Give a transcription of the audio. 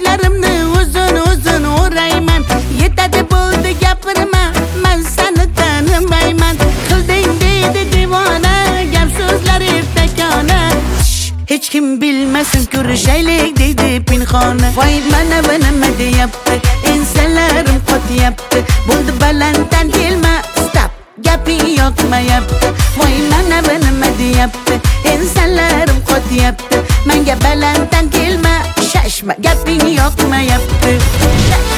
sochlarimni uzun uzun o'rayman. Yetadi bo'ldi gapirma, men seni tanimayman. Qilding deydi divona, gap so'zlar ertakona. Hech kim bilmasin ko'rishaylik deydi pinhona. Voy mana bu nima deyapti, ensalarim qotyapti. Bo'ldi balanddan kelma, stop, gaping yoqmayapti. Voy mana bu nima deyapti, ensalarim qotyapti. Menga balanddan kelma, shashma, gaping yoqmayapti.